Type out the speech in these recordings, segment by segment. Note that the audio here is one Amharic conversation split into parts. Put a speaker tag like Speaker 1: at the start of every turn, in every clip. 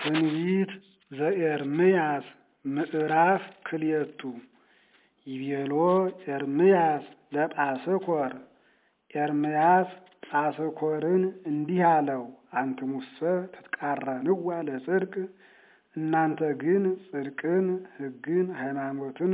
Speaker 1: ትንቢት ዘኤርምያስ ምዕራፍ ክልኤቱ ይቤሎ ኤርምያስ ለጳስኮር ኤርምያስ ጳስኮርን እንዲህ አለው፣ አንትሙሰ ትትቃረንዋ ለጽድቅ እናንተ ግን ጽድቅን፣ ሕግን፣ ሃይማኖትን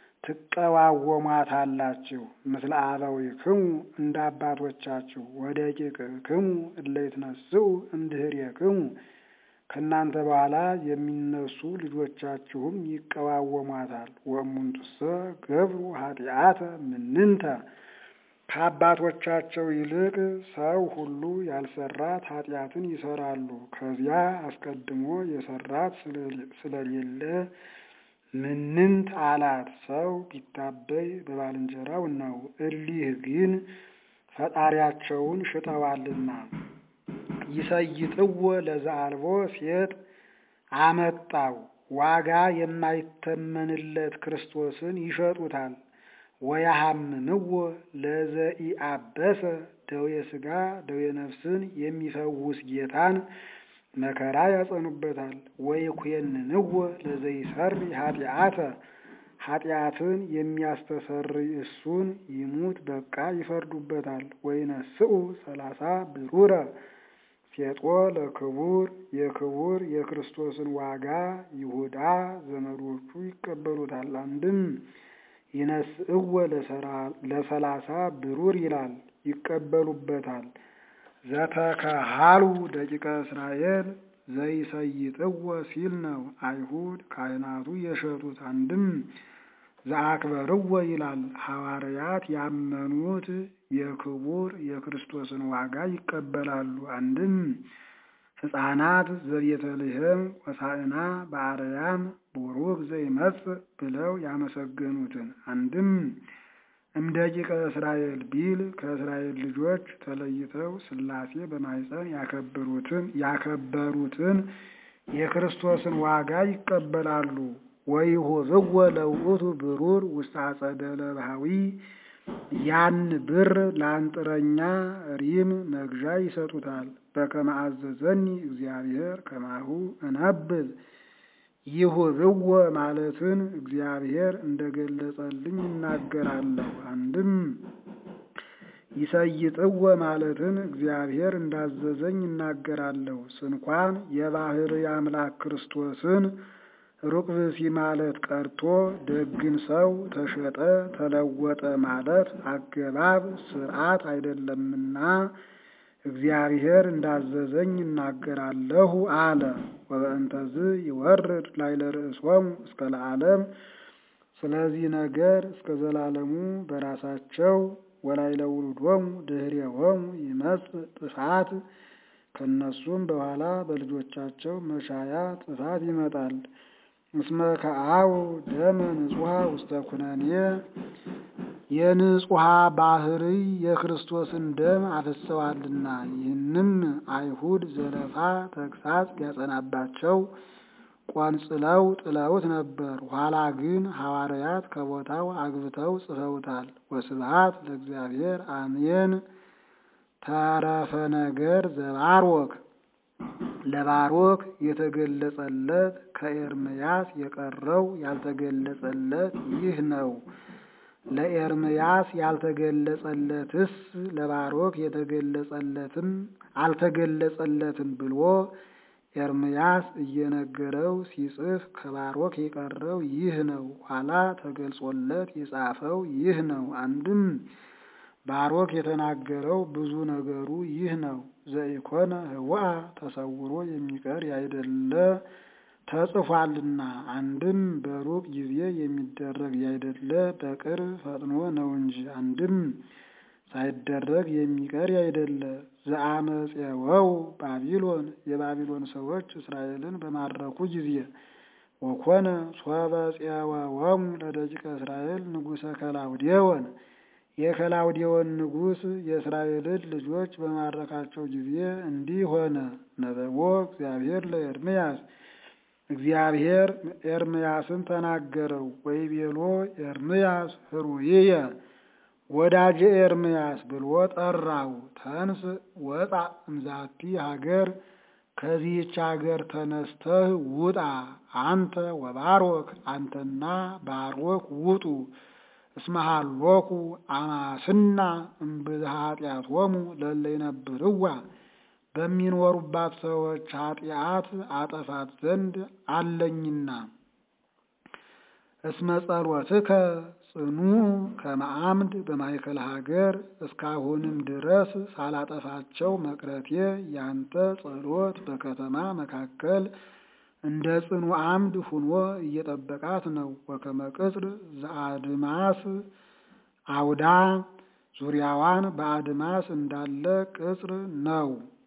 Speaker 1: ትቀዋወሟታላችሁ። ምስለ አበዊክሙ እንደ አባቶቻችሁ ወደቂቅክሙ እለ ይትነሥኡ እምድኅሬክሙ ከእናንተ በኋላ የሚነሱ ልጆቻችሁም ይቀዋወሟታል። ወእሙንቱሰ ገብሩ ኃጢአተ ምንንተ ከአባቶቻቸው ይልቅ ሰው ሁሉ ያልሰራት ኃጢአትን ይሰራሉ። ከዚያ አስቀድሞ የሰራት ስለሌለ ምንንት አላት። ሰው ቢታበይ በባልንጀራው ነው። እሊህ ግን ፈጣሪያቸውን ሽጠዋልና። ይሰይጥዎ ለዘአልቦ ሴት አመጣው ዋጋ የማይተመንለት ክርስቶስን ይሸጡታል። ወያሐምምዎ ለዘኢአበሰ ደዌ ሥጋ ደዌ ነፍስን የሚፈውስ ጌታን መከራ ያጸኑበታል። ወይኩነንዎ ለዘይሠሪ ኃጢአተ ኃጢአትን የሚያስተሰርይ እሱን ይሙት በቃ ይፈርዱበታል። ወይነስኡ 30 ብሩረ ሴጦ ለክቡር የክቡር የክርስቶስን ዋጋ ይሁዳ ዘመዶቹ ይቀበሉታል። አንድም ይነስእዎ ለ30 ብሩር ይላል ይቀበሉበታል። ዘተከሃሉ ደቂቀ እስራኤል ዘይሰይጥዎ ሲል ነው። አይሁድ ካህናቱ የሸጡት። አንድም ዘአክበርዎ ይላል ሐዋርያት ያመኑት የክቡር የክርስቶስን ዋጋ ይቀበላሉ። አንድም ሕፃናት ዘቤተልሔም ሆሳዕና በአርያም ቡሩክ ዘይመጽእ ብለው ያመሰገኑትን። አንድም እምደቂቀ እስራኤል ቢል ከእስራኤል ልጆች ተለይተው ሥላሴ በማኅፀን ያከበሩትን የክርስቶስን ዋጋ ይቀበላሉ። ወይሁብዎ ለውእቱ ብሩር ውስተ አጸደ ለባህዊ ያን ብር ለአንጥረኛ ሪም መግዣ ይሰጡታል። በከመ አዘዘኒ እግዚአብሔር ከማሁ እነብብ ይሁብዎ ማለትን እግዚአብሔር እንደገለጸልኝ እናገራለሁ። አንድም ይሰይጥዎ ማለትን እግዚአብሔር እንዳዘዘኝ እናገራለሁ። ስንኳን የባሕርይ አምላክ ክርስቶስን ሩቅ ብእሲ ማለት ቀርቶ ደግን ሰው ተሸጠ ተለወጠ ማለት አገባብ ሥርዓት አይደለምና እግዚአብሔር እንዳዘዘኝ እናገራለሁ አለ። ወበእንተዝ ይወርድ ላዕለ ርእሶሙ እስከ ለዓለም ስለዚህ ነገር እስከ ዘላለሙ በራሳቸው ወላዕለ ውሉዶሙ ድኅሬሆሙ ይመጽእ ጥፋት ከነሱም በኋላ በልጆቻቸው መሻያ ጥፋት ይመጣል። እስመ ከአው ደመ ንጹሐ ውስተ ኩነኔ የንጹሐ ባሕርይ የክርስቶስን ደም አፍሰዋልና። ይህንም አይሁድ ዘለፋ ተግሣጽ ቢያጸናባቸው ቆንጽለው ጥለውት ነበር። ኋላ ግን ሐዋርያት ከቦታው አግብተው ጽፈውታል። ወስብሐት ለእግዚአብሔር አሜን። ተረፈ ነገር ዘባሮክ ለባሮክ የተገለጸለት ከኤርምያስ የቀረው ያልተገለጸለት ይህ ነው። ለኤርምያስ ያልተገለጸለትስ ለባሮክ የተገለጸለትም አልተገለጸለትም ብሎ ኤርምያስ እየነገረው ሲጽፍ ከባሮክ የቀረው ይህ ነው። ኋላ ተገልጾለት የጻፈው ይህ ነው። አንድም ባሮክ የተናገረው ብዙ ነገሩ ይህ ነው። ዘኢኮነ ህውአ ተሰውሮ የሚቀር ያይደለ ተጽፏልና። አንድም በሩቅ ጊዜ የሚደረግ ያይደለ በቅርብ ፈጥኖ ነው እንጂ። አንድም ሳይደረግ የሚቀር ያይደለ ዘአመፄወው ባቢሎን የባቢሎን ሰዎች እስራኤልን በማረኩ ጊዜ ወኮነ ሶበ ፄወዎሙ ለደቂቀ እስራኤል ንጉሠ ከላውዴዎን የከላውዴዎን ንጉሥ የእስራኤልን ልጆች በማረካቸው ጊዜ እንዲህ ሆነ። ነበቦ እግዚአብሔር ለኤርምያስ እግዚአብሔር ኤርምያስን ተናገረው። ወይቤሎ ኤርምያስ ህሩይየ ወዳጄ ኤርምያስ ብሎ ጠራው። ተንስ ወጣ እምዛቲ ሀገር ከዚህች አገር ተነስተህ ውጣ፣ አንተ ወባሮክ አንተና ባሮክ ውጡ። እስመ ሀሎኩ አማስና እምብዝሃ ኃጢአቶሙ ለእለ ይነብርዋ በሚኖሩባት ሰዎች ኃጢአት አጠፋት ዘንድ አለኝና። እስመ ጸሎትከ ጽኑ ከመ አምድ በማእከለ ሀገር እስካሁንም ድረስ ሳላጠፋቸው መቅረቴ ያንተ ጸሎት በከተማ መካከል እንደ ጽኑ አምድ ሁኖ እየጠበቃት ነው። ወከመ ቅጽር ዘአድማስ አውዳ ዙሪያዋን በአድማስ እንዳለ ቅጽር ነው።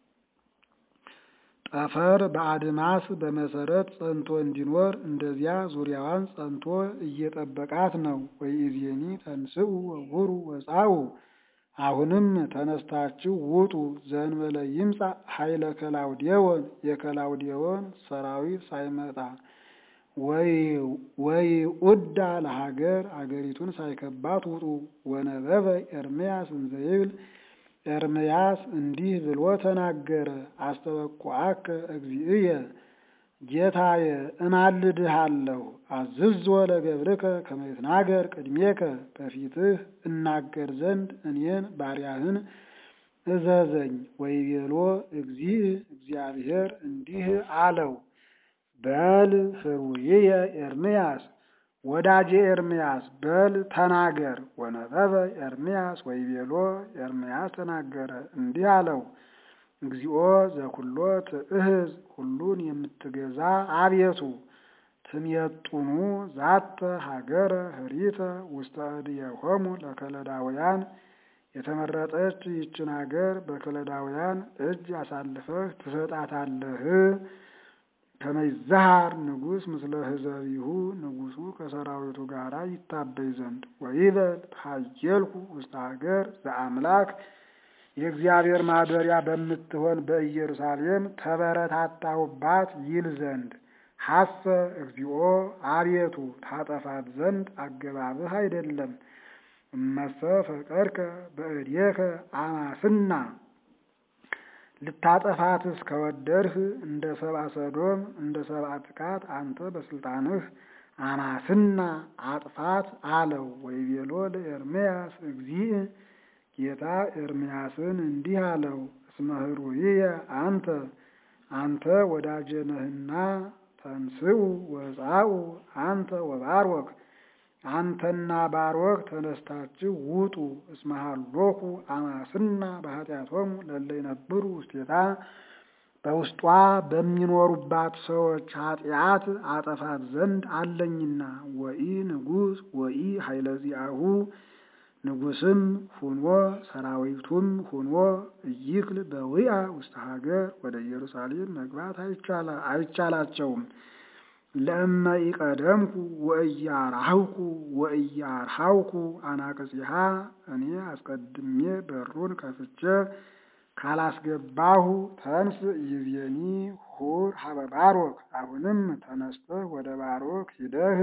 Speaker 1: ጠፈር በአድማስ በመሰረት ጸንቶ እንዲኖር እንደዚያ ዙሪያዋን ጸንቶ እየጠበቃት ነው። ወኢዜኒ ተንስኡ ወውሩ ወጻኡ አሁንም ተነስታችሁ ውጡ። ዘእንበለ ይምጻእ ኃይለ ከላውዴዎን የከላውዴዎን ሰራዊት ሳይመጣ ወይ ኡዳ ለሀገር አገሪቱን ሳይከባት ውጡ። ወነበበ ኤርምያስ እንዘ ይብል ኤርምያስ እንዲህ ብሎ ተናገረ። አስተበቁዐከ እግዚእየ ጌታየ እማልድሃለሁ አዝዞ ለገብርከ ከመ ይትናገር ቅድሜከ በፊትህ እናገር ዘንድ እኔን ባሪያህን እዘዘኝ። ወይቤሎ እግዚእ እግዚአብሔር እንዲህ አለው በል ፍሩይየ ኤርምያስ ወዳጄ ኤርምያስ በል ተናገር። ወነበበ ኤርምያስ ወይቤሎ ኤርምያስ ተናገረ እንዲህ አለው እግዚኦ ዘኩሎ ትእህዝ ሁሉን የምትገዛ አቤቱ ትሜጡኑ ዛተ ሀገረ ህሪተ ውስተ እድየሆሙ ለከለዳውያን የተመረጠች ይችን ሀገር በከለዳውያን እጅ አሳልፈህ ትሰጣታለህ። ከመ ይዛሃር ንጉሥ ምስለ ህዘቢሁ ንጉሡ ከሰራዊቱ ጋራ ይታበይ ዘንድ። ወይበል ሀየልኩ ውስተ ሀገር ዘአምላክ የእግዚአብሔር ማደሪያ በምትሆን በኢየሩሳሌም ተበረታታሁባት ይል ዘንድ። ሐሰ እግዚኦ አቤቱ ታጠፋት ዘንድ አገባብህ አይደለም። እመሰ ፈቀድከ በእዴከ አማስና ልታጠፋትስ ከወደድህ እንደ ሰብአ ሰዶም እንደ ሰብአ ጥቃት አንተ በስልጣንህ አማስና አጥፋት አለው። ወይቤሎ ለኤርምያስ እግዚእ ጌታ ኤርምያስን እንዲህ አለው እስመ ህሩይየ አንተ ወዳጄ ነህና ተንስኡ ወጻኡ አንተ ወባሮክ አንተና ባሮክ ተነስታችሁ ውጡ። እስመ ሀሎኩ አማስና በኃጢአቶሙ ለእለ ይነብሩ ውስቴታ በውስጧ በሚኖሩባት ሰዎች ኃጢአት አጠፋት ዘንድ አለኝና። ወኢ ንጉሥ ወኢ ኃይለ ዚአሁ ንጉሥም ሁኖ ሰራዊቱም ሁኖ እይክል በውያ ውስተ ሀገር ወደ ኢየሩሳሌም መግባት አይቻላቸውም። ለእመ ኢቀደምኩ ወእያርሐውኩ ወእያርሐውኩ አናቅጽሃ እኔ አስቀድሜ በሩን ከፍቼ ካላስገባሁ ተንስ ይዜኒ ሁር ሀበ ባሮክ አሁንም ተነስተህ ወደ ባሮክ ሂደህ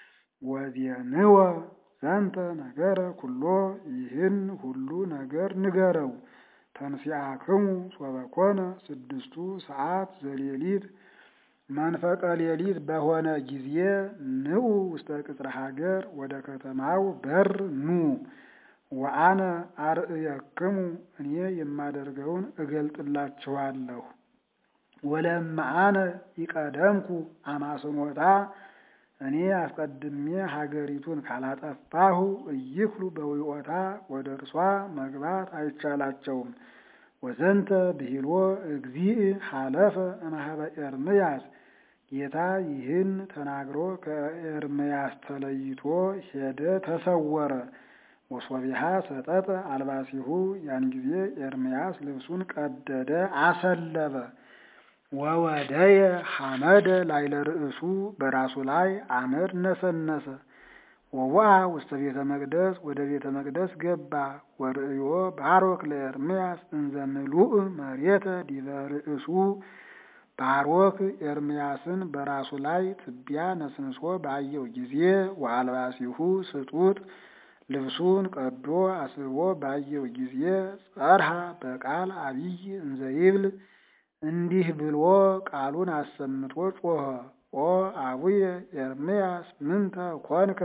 Speaker 1: ወዜንወ ዘንተ ነገረ ኩሎ ይህን ሁሉ ነገር ንገረው። ተንሥአክሙ ሶበ ኮነ 6 ሰዓት ዘሌሊት መንፈቀ ሌሊት በሆነ ጊዜ ንዑ ውስተ ቅጽረ ሀገር ወደ ከተማው በር ኑ። ወአነ አርእየክሙ እኔ የማደርገውን እገልጥላችኋለሁ። ወለእመ አነ ኢቀደምኩ አማስኖታ እኔ አስቀድሜ ሀገሪቱን ካላጠፋሁ እይክሉ በውዮታ ወደ እርሷ መግባት አይቻላቸውም። ወዘንተ ብሂሎ እግዚእ ሀለፈ እምኀበ ኤርምያስ ጌታ ይህን ተናግሮ ከኤርምያስ ተለይቶ ሄደ ተሰወረ። ወሶቢሃ ሰጠጠ አልባሲሁ ያን ጊዜ ኤርምያስ ልብሱን ቀደደ አሰለበ። ወወደየ ሐመደ ላይለ ርእሱ በራሱ ላይ አመድ ነሰነሰ። ወዋ ውስተ ቤተ መቅደስ ወደ ቤተ መቅደስ ገባ። ወርእዮ ባሮክ ለኤርምያስ እንዘ ምሉእ መሬተ ዲበ ርእሱ ባሮክ ኤርምያስን በራሱ ላይ ትቢያ ነስንሶ ባየው ጊዜ ወአልባሲሁ ስጡት ልብሱን ቀዶ አስቦ ባየው ጊዜ ጸርሃ በቃል አብይ እንዘ ይብል እንዲህ ብሎ ቃሉን አሰምቶ ጮኸ። ኦ አቡየ ኤርምያስ ምንተ ኮንከ?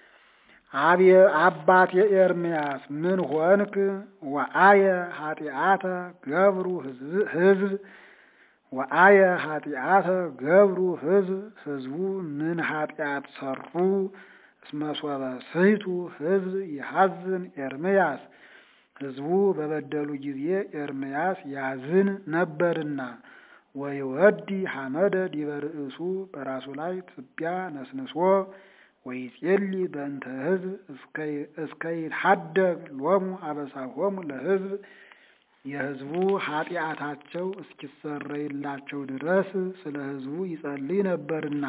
Speaker 1: አባቴ ኤርምያስ ምን ሆንክ? ወአየ ኃጢአተ ገብሩ ሕዝብ ወአየ ኃጢአተ ገብሩ ሕዝቡ ምን ኃጢአት ሰሩ? እስመ ሶበ ስሕቱ ሕዝብ ይሐዝን ኤርምያስ ሕዝቡ በበደሉ ጊዜ ኤርምያስ ያዝን ነበርና። ወይወዲ ሐመደ ዲበ ርእሱ በራሱ ላይ ትቢያ ነስንሶ ወይጼሊ በእንተ ሕዝብ እስከ ይትሐደግ ሎሙ አበሳሆሙ ለሕዝብ የሕዝቡ ኃጢአታቸው እስኪሰረይላቸው ድረስ ስለ ሕዝቡ ይጸልይ ነበርና።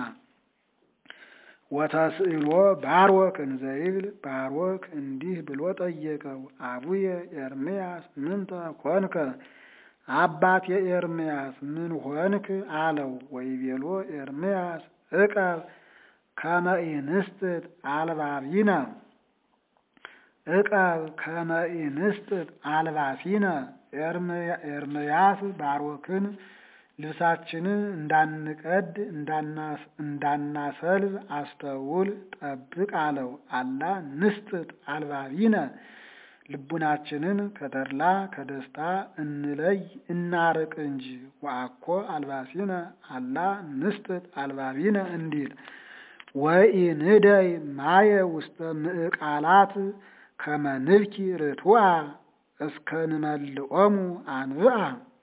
Speaker 1: ወተስእሎ ባሮክ እንዘይብል ባሮክ እንዲህ ብሎ ጠየቀው። አቡየ ኤርምያስ ምንተ ኮንከ? አባቴ ኤርምያስ ምን ሆንክ አለው። ወይቤሎ ኤርምያስ ዕቀብ ከመ ኢንስጥጥ አልባቢነ ዕቀብ ከመ ኢንስጥጥ አልባሲነ። ኤርምያስ ባሮክን ልብሳችንን እንዳንቀድ እንዳናሰልብ አስተውል ጠብቅ አለው። አላ ንስጥጥ አልባቢነ ልቡናችንን ከተድላ ከደስታ እንለይ እናርቅ እንጂ። ወአኮ አልባሲነ አላ ንስጥጥ አልባቢነ እንዲል። ወኢንደይ ማየ ውስተ ምዕቃላት ከመ ንብኪ ርቱዐ እስከ ንመልኦሙ አንብአ።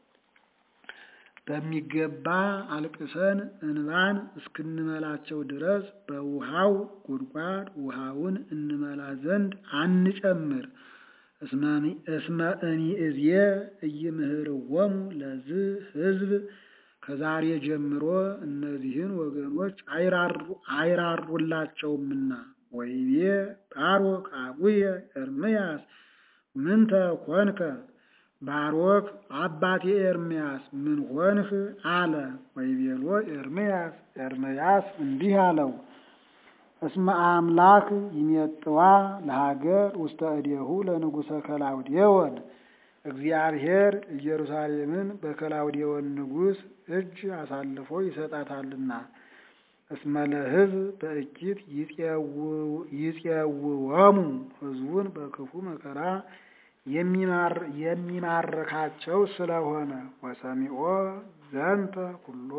Speaker 1: በሚገባ አልቅሰን እንባን እስክንመላቸው ድረስ በውሃው ጉድጓድ ውሃውን እንመላ ዘንድ አንጨምር። እስመ እምይእዜሰ ኢይምህርዎሙ ለዝህ ሕዝብ ከዛሬ ጀምሮ እነዚህን ወገኖች አይራሩላቸውምና። ወይቤ ባሮክ አቡየ ኤርምያስ ምንተ ኮንከ? ባሮክ አባቴ ኤርምያስ ምን ሆንህ አለ። ወይቤሎ ኤርምያስ እንዲህ አለው። እስመ አምላክ ይሜጥዋ ለሀገር ውስተ እዴሁ ለንጉሠ ከላውዴዎን እግዚአብሔር ኢየሩሳሌምን በከላውዴዎን ንጉሥ እጅ አሳልፎ ይሰጣታልና። እስመ ለሕዝብ በእኪት ይጼውወሙ ሕዝቡን በክፉ መከራ የሚማርካቸው ስለሆነ። ወሰሚዖ ዘንተ ኩሎ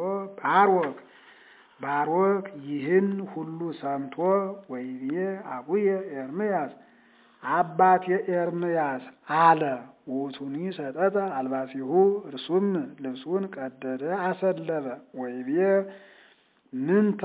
Speaker 1: ባሮክ ይህን ሁሉ ሰምቶ ወይቤ አቡየ ኤርምያስ አባቴ ኤርምያስ አለ። ውእቱኒ ሰጠተ አልባሲሁ እርሱም ልብሱን ቀደደ አሰለበ። ወይቤ ምንተ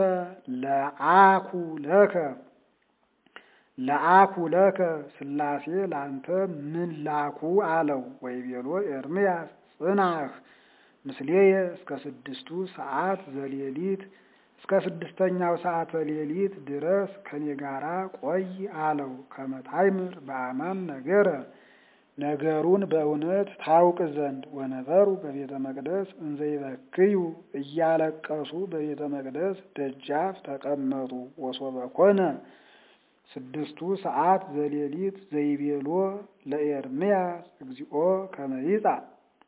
Speaker 1: ለአኩ ለከ ሥላሴ ላንተ ምን ላኩ አለው። ወይቤሎ ኤርምያስ ጽናህ ምስሌየ እስከ 6 ሰዓት ዘሌሊት እስከ 6ኛው ሰዓተ ሌሊት ድረስ ከኔ ጋራ ቆይ አለው። ከመታይምር በአማን ነገሩን በእውነት ታውቅ ዘንድ። ወነበሩ በቤተ መቅደስ እንዘይበክዩ እያለቀሱ በቤተ መቅደስ ደጃፍ ተቀመጡ። ወሶበ ኮነ 6 ሰዓት ዘሌሊት ዘይቤሎ ለኤርምያስ እግዚኦ ከመ ይጻእ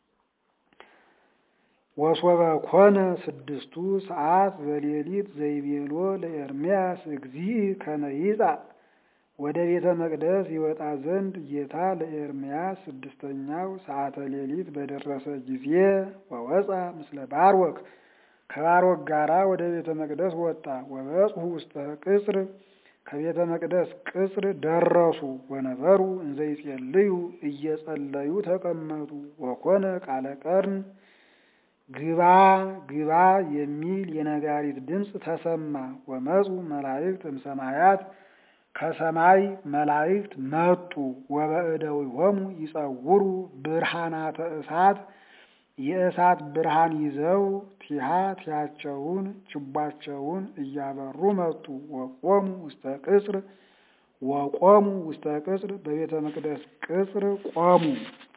Speaker 1: ወሶበ ኮነ 6 ሰዓት ዘሌሊት ዘይቤሎ ለኤርምያስ እግዚእ ከመ ይጻእ ወደ ቤተ መቅደስ ይወጣ ዘንድ ጌታ ለኤርምያስ 6ኛው ሰዓተ ሌሊት በደረሰ ጊዜ ወወፃ ምስለ ባሮክ ከባሮክ ጋራ ወደ ቤተ መቅደስ ወጣ። ወበጽሑ ውስተ ቅጽር ከቤተ መቅደስ ቅጽር ደረሱ። ወነበሩ እንዘይጼልዩ እየጸለዩ ተቀመጡ። ወኮነ ቃለ ቀርን ግባ የሚል የነጋሪት ድምፅ ተሰማ። ወመፁ መላእክት እምሰማያት ከሰማይ መላእክት መጡ። ወበእደዊሆሙ ይጸውሩ ብርሃናተ እሳት የእሳት ብርሃን ይዘው ቲያቸውን ችቧቸውን እያበሩ መጡ። ወቆሙ ውስተ ቅጽር በቤተ መቅደስ ቅጽር ቆሙ።